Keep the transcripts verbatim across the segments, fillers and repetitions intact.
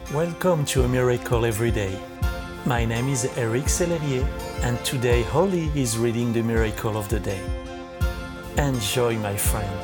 Welcome to A Miracle Every Day. My name is Eric Sellerier, and today Holly is reading the Miracle of the Day. Enjoy, my friend.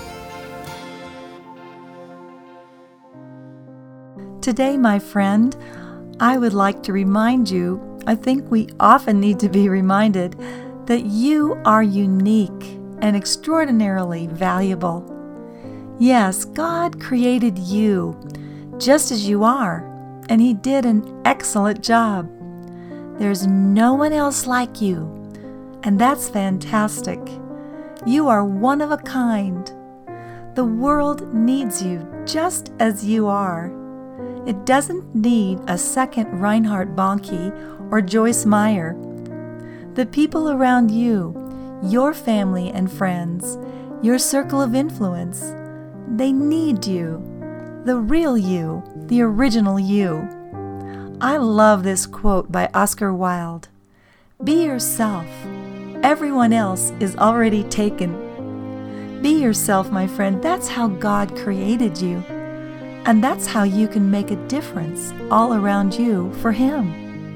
Today, my friend, I would like to remind you, I think we often need to be reminded, that you are unique and extraordinarily valuable. Yes, God created you just as you are, and He did an excellent job. There's no one else like you, and that's fantastic. You are one of a kind. The world needs you just as you are. It doesn't need a second Reinhard Bonnke or Joyce Meyer. The people around you, your family and friends, your circle of influence, they need you, the real you, the original you. I love this quote by Oscar Wilde. Be yourself. Everyone else is already taken. Be yourself, my friend. That's how God created you. And that's how you can make a difference all around you for Him.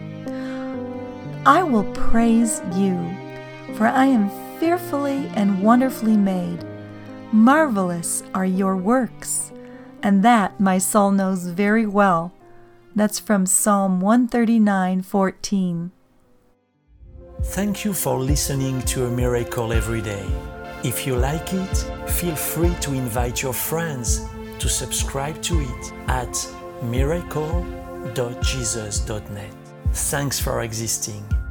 I will praise you, for I am fearfully and wonderfully made. Marvelous are your works, and that my soul knows very well. That's from Psalm one thirty-nine fourteen. Thank you for listening to A Miracle Every Day. If you like it, feel free to invite your friends to subscribe to it at miracle dot jesus dot net. Thanks for existing.